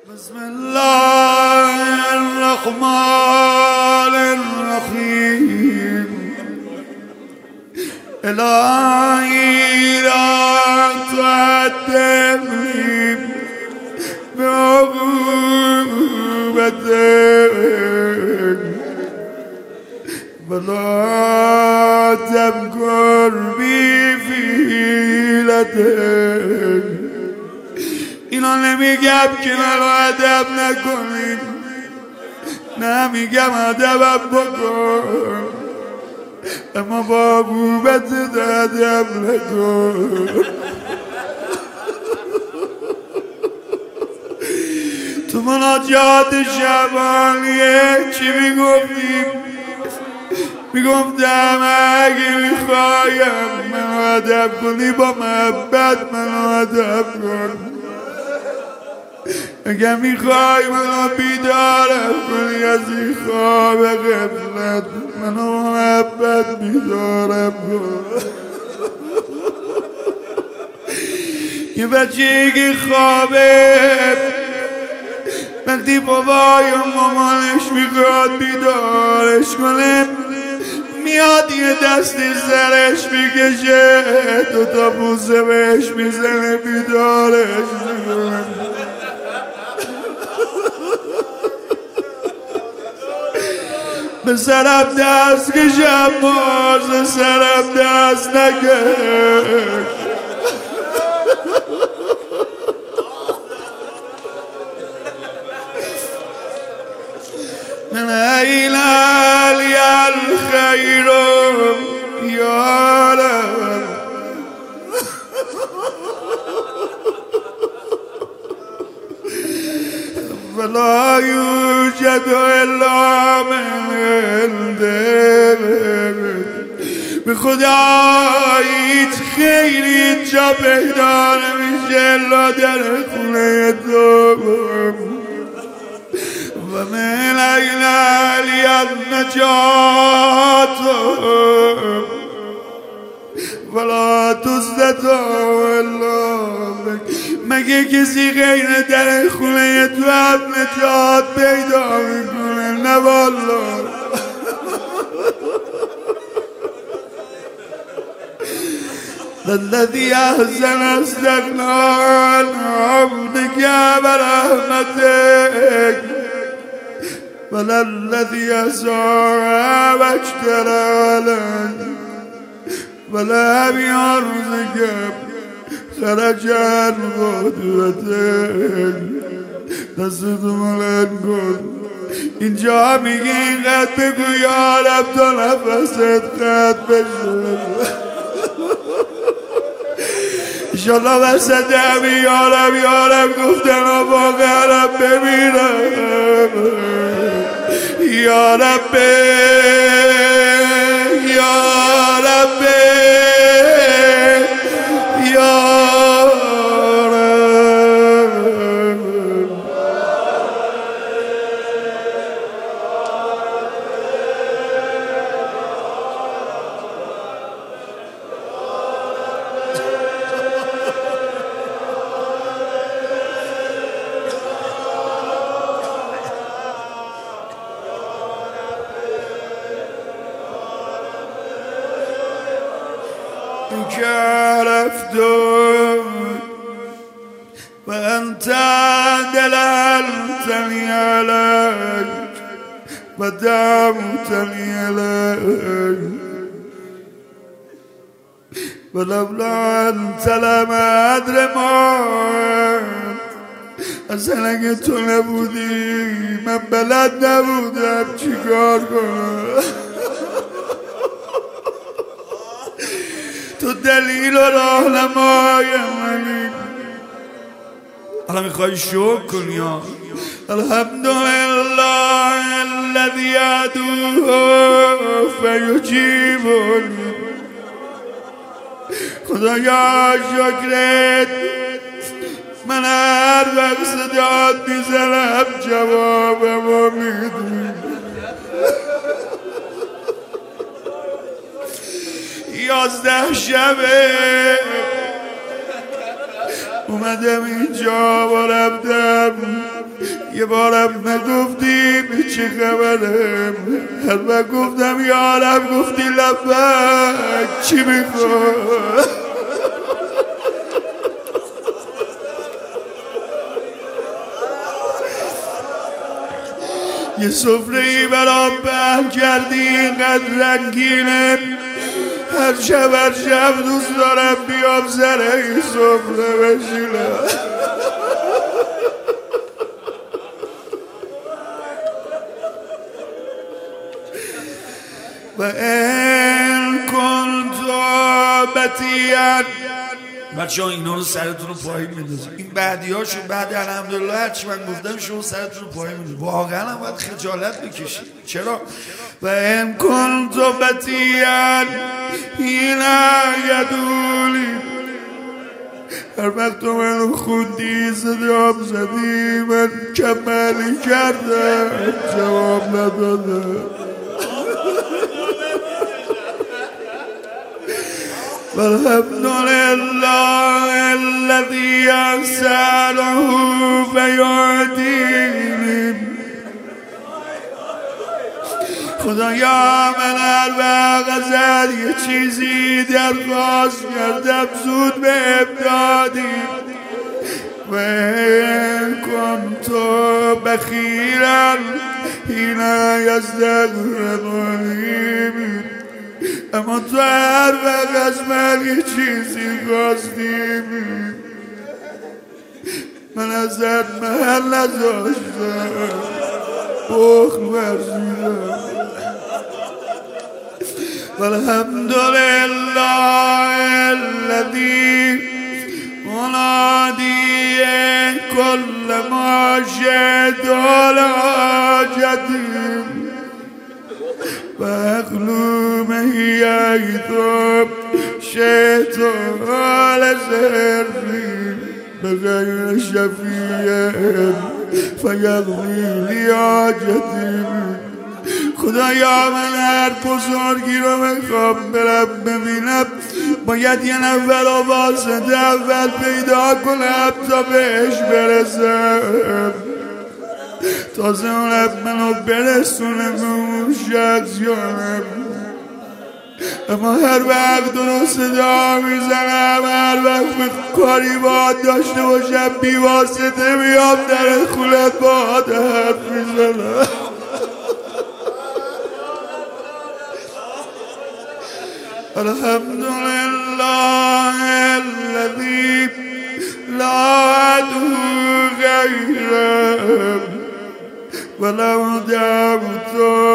بسم الله الرحمن الرحیم. الهی لا تعذبني بعقوبتك ولا تمكر بي في حيلتك. اینا نمیگم که منو ادب نکنید، نمیگم ادبم بکن، اما با عقوبت ادب نکن. تو مناجات شبانیه چی میگفتیم؟ میگفتم اگه میخوایم منو ادب کنی با محبت منو ادب کن، اگه میخوای منو بیدارم کنی از این خواب غفلت منو محبت بیدارم کن. یه بچه که خوابه وقتی بابای و مامانش میخواد بیدارش کنه میاد یه دستی سرش میکشه، دوتا بوسه بهش میزنه بیدارش میکنه. به سرم دست کشم باز سرم دست نکش. من ایلالی الخیر یارم ولا یوجد الا من عندك. به خدا هیچ خیری جا پیدا نمیشه الا در خونه تو. و من ایلالی النجات ولا تستطاع الا بک. مگه کسی غیر در خونه تو هم نجات پیدا میکنه؟ نه والله. الذي احسن استغنى عن عبدك برحمتك وللذي اساء واجترى عليك ولم يرزق خرج عن قدرتك. دستتو ملند کن. اینجا میگه اینقدر بگو یارب تا نفست قد بشه. انشالله وسط همی یارب گفتن واقعا بمیرم. یارب یارب عرفت وأنت دللتني عليك ودعوتني عليك ولولا أنت لما أدري موت. اصلا اگه تو نبودی من بلد نبودم چیکار کنم. تو دلیل و راهنمای منی. حالا میخوای شکر کنی یا الحمدلله الذی ادعوه فیجیبنی. خدایا شکرت من هر وقت صدات میزنم جوابمو میدی. 11 شبه اومدم اینجا و رفتم یه بارم نگفتی چه خبرم، هر وقت گفتم یارم گفتی لبک چی میخوای. یه سفره‌ای برام پهن کردی اینقدر رنگینه، هر شب دوست دارم بیام سر این سفره بشینم. و این کنت بطیان. بچه ها اینا رو سرتون رو پایین میدازید، این بعدی هاشون بعد الحمدلله هرچی من گفتم شما سرتون رو پایین میدازید. واقعا هم باید خجالت بکشید. چرا؟ و این کنت بطیان هینا یدولی، هر وقت تو منو خوندی صدام زدی من کمالی کردم جواب ندادم. والحمد لله الذي أرسله فيهديني. خدایا من هر وقت ازت یه چیزی درخواست کردم زود به امدادی. و کنت بخیرا حین یستغفرنی، اما تو هر وقت از من یه چیزی خواستی من ازت محل نذاشتم، بخل ورزیدم. والحمد لله الذي منادی كل ما شئت على حاجتي مخلوم حيث شئت على سري بغير شفيع فيغني لي حاجتي. خدایا من هر بزرگی رو میخوام برم ببینم، باید یه نفر و واسطه اول پیدا کنم تا بهش برسم، تازه اونم منو برسونه به اون شخص یارم. اما هر وقت درست صدا میزنم، هر وقت کاری باید داشته باشم بی واسطه میام در خونت باید حرف میزنم. الحمد لله الذي لا أدعو غيره ولو دعوت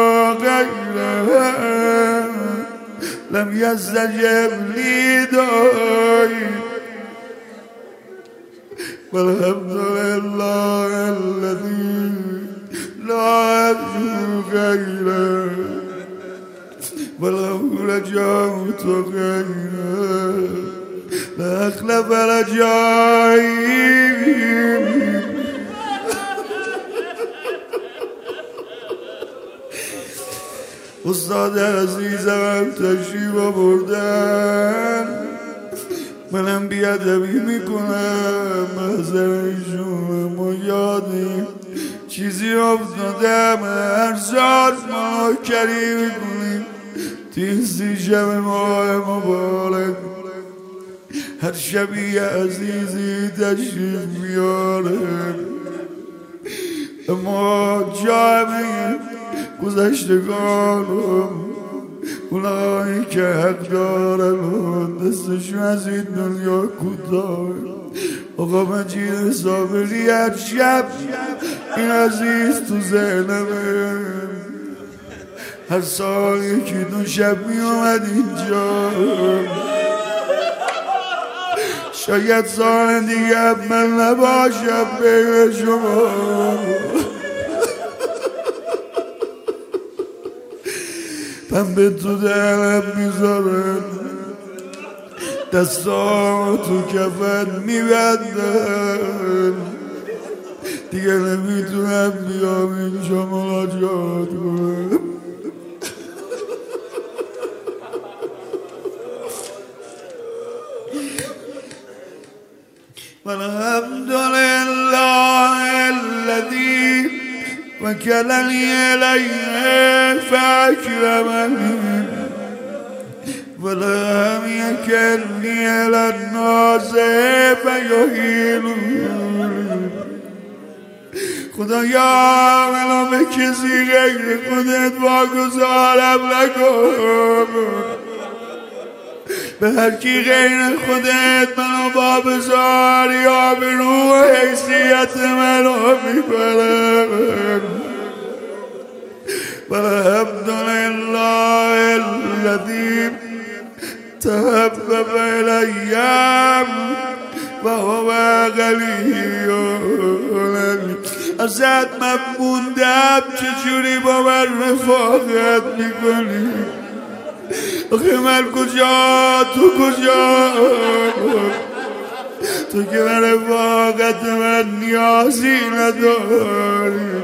غيره لم يستجب لي داعي. والحمد لله الذي لا أدعو غيره ولو رجعت غيره لأخلف رجائي. استاد عزیزم تشریف آوردن، منم بیادبی میکنم محضرشون، ما یادیم چیزی افتادم هر سال ما کریم میکنیم. تیزی شب ماه مبارک هر شبی عزیزی تشریف میاره، اما جامعه گذشتگانم اونایی که حق دارن دستشون از این دنیا کوتاه. آقا مجید صابری هر شب این عزیز تو ذهنمه، هر سال یکی دو شب می اومد اینجا، شاید سال دیگه من نباشم بین شما. پنبه تو دلم میذارن، دستام تو کفن میبندن، دیگه نمیتونم بیام اینجا ملاجات کنم. والحمد لله الذي وكلني إليه فأكرمني ولم يكلني إلى الناس فيهينني خدایا منو به کسی غیر خودت واگذارم نکن، به هر کی غیر خودت منو واگذار یا به روح حیثیت منو میبرم. والحمد لله الذی تحبب الایام و هو غنی. ازت من موندم چجوری با من رفاقت میکنی؟ آخه من کجا تو کجا؟ تو که من رفاقت من نیازی نداری.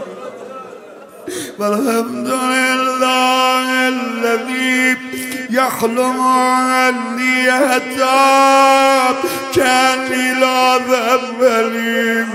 والحمد لله الذي يحلم عني حتى كأني لا ذنب لي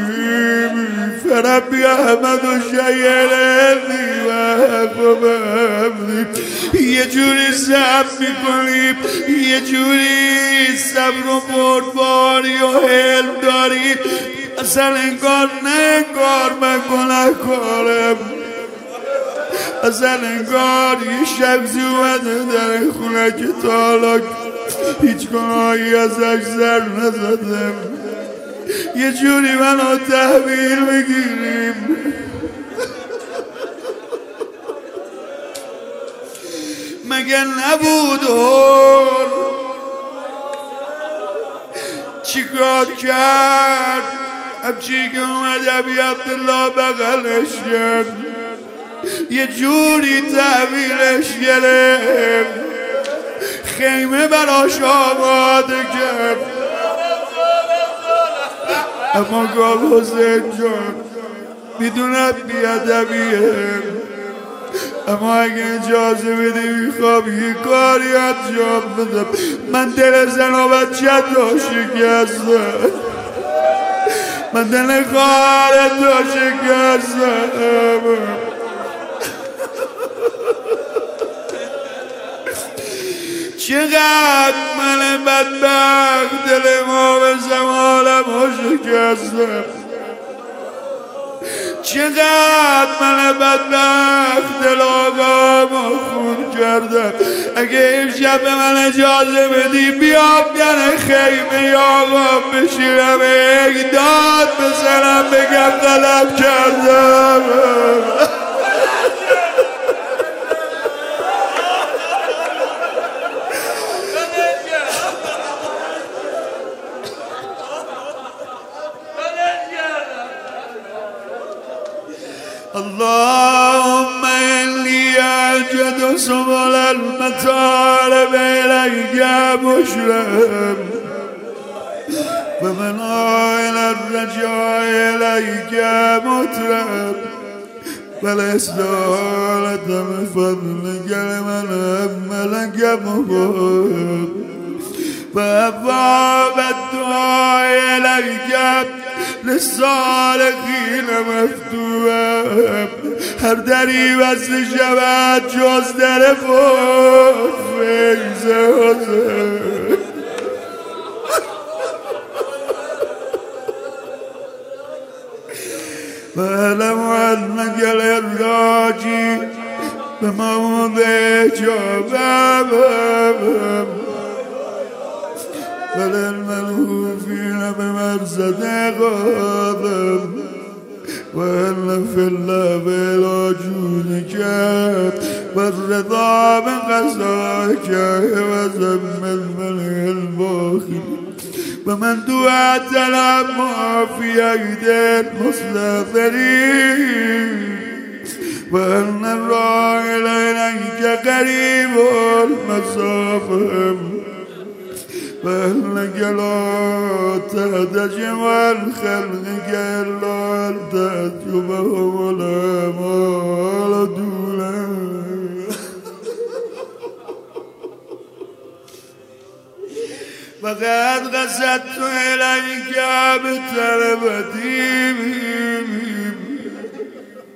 فربي احمد شیرنی و یه جوری صبر میکنی، یه جوری صبر و بردباری و حلم داری، اصلا انگار نه انگار من گناهکارم، اصلا انگار یه شخصی اومده در خونه که تا حالا هیچ گناهی ازش سر نزدم، یه جوری منو تحویل بگیریم. مگه نبود هر چیکار کرد؟ همچی که اومد ابی عبدالله بغلش کرد، یه جوری تحویلش گرفت، خیمه براش آماده کرد. اما گفت حسین جان میدونم بیادبیه، اما اگه اجازه بدی میخوام یه کاری انجام بدم. من دل زن و بچه تو شکستم، من دل خواهر تو شکستم. چقدر من بدبخت دل ما به زمانم شکستم، چقدر من بدبخت دل آقامو خون کردم. اگه امشب به من اجازه بدی بیام در خیمه آقام بشیرم، یک داد بزنم بگم غلط کردم. اللهم إني أجد سبل المطالب إليك مشرم ومنائل الرجاء إليك مترب فالاستعانة بفضلك لمن هم لك مباب فأبواب الدعاء إليك للصالحین مفتوحه، هر دری بسته شود جز در فیض حسین. فاعلم انک للراجی بموضع جوابم وللملهوفين بمرصد غاضب وأن في الله بلا جودك والرضا بقضائك وذم الملك الباخل ومن دعت لما في أيدي المستغفرين وأن الراحل إليك قريب المسافر فإنك لا تهتجم عن خلقك إلا أن تهجبهم الآمال دولا. فقد قصدت إليك بطلبتي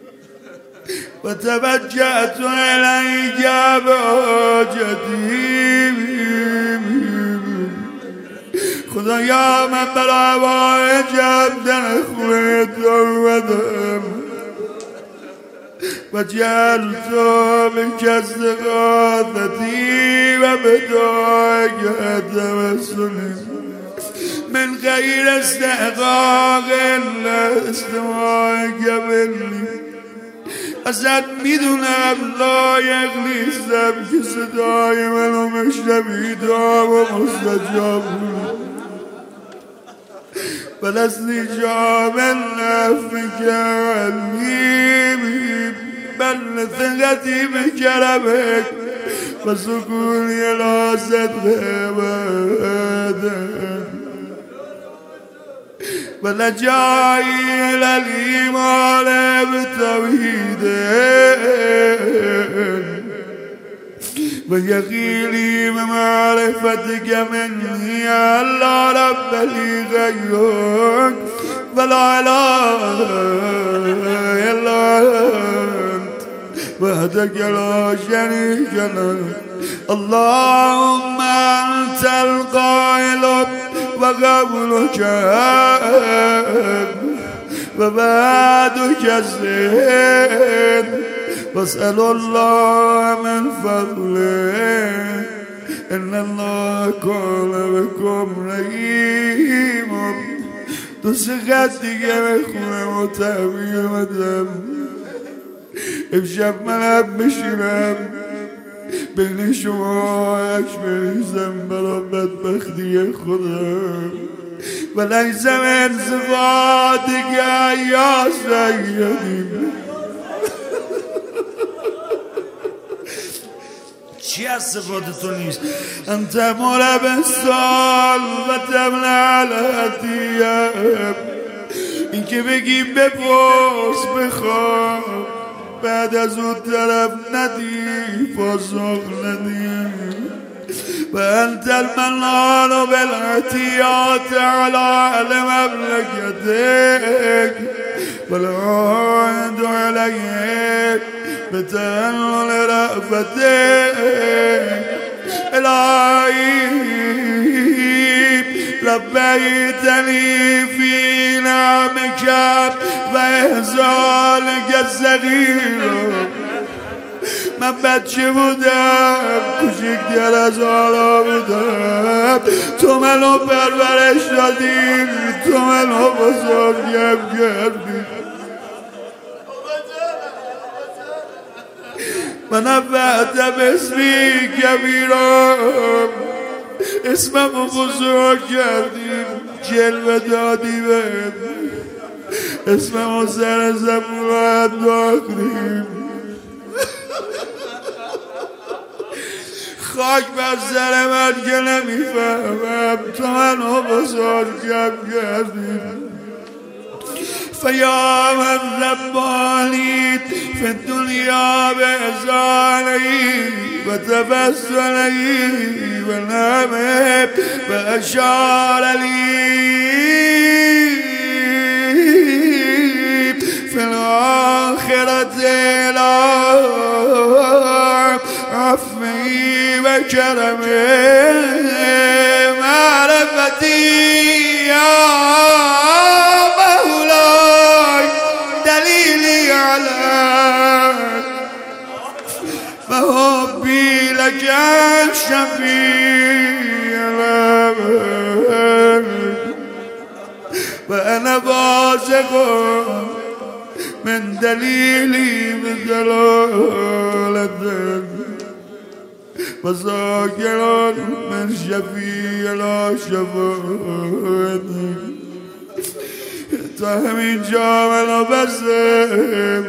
و توجهت الیک بحاجتی خدایا من برای حوایجم در خونه تو اومدم و جعلت منک استغاثتی و بدعاک توسلی من غیر استحقاق استماعک منی. اصلا میدونم لایق نیستم که صدای منو مشنویدم و مستجاب فلسنی جامل نفک عنی بل ثقتی بکرمک و سکونی لا صدق ابدا و لجایی الایمان بتوحیده و یقینی بمعرفتك منی لا رب لی غیرک ولا اله الا انت وحدك لا شریک لك اللهم انت القائل و قولك و بعدك الزهد واسأل الله من فضله ان الله قال بكم رحیم. دو سقط دیگه بخونم و تحویل بدم. امشب من بشینم بین شما عشق بریزم برا بدبختی خودم و لیس من صفاتک یا سیدی. چی از صفات تو نیست؟ انت مرب سال و تمنع الهدیم. این که بگی بپرس بخواه بعد از اون طرف ندی پاسخ ندی. و انت المنان بالعطیات علی اهل مملکتک والعهد علیک بتحمل رأفتك الهی ربیتنی فی نعمک و احسانک الصغیر. من بچه بودم کوچکتر از حالا بودم تو منو پرورش دادی تو منو بزرگم کردی و نفعت باسمی کبیرم اسممو بزرگ کردیم جلوه دادی بهم اسممو سر زبون انداختیم خاک بر سر من که نمیفهمم تو منو بزرگم کردیم. فیا من ربانیت فی الدنیا بإحسانی و تفضلی و نعمه و اشار لی فی الآخرة عفوی و کرمه معرفتی یا مولاي دلیلی علیک و حبی لک شفیع و انا واثق من دلیلی بدلالتک و ذاکرا من شفیع لا شفاعتک. تا همین جا منو بسم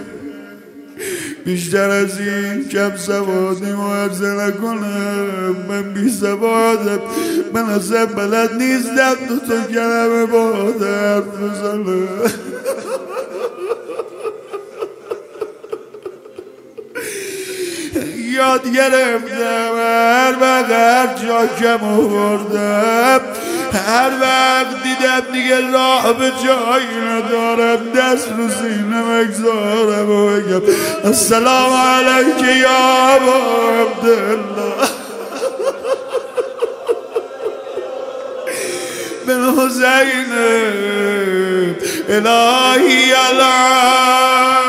بیشتر از این کم سوادی معرضه نکنم. من بی سوادم من اصلا بلد نیستم دو تا کلمه با حرف بزنم. یاد گرفتم هر وقت هر جا کم آوردم هر وقت دیدم دیگه راه به جایی ندارم دست رو سینه مگذارم و بگم السلام علیک یا ابا عبدالله بن حسین الهی الان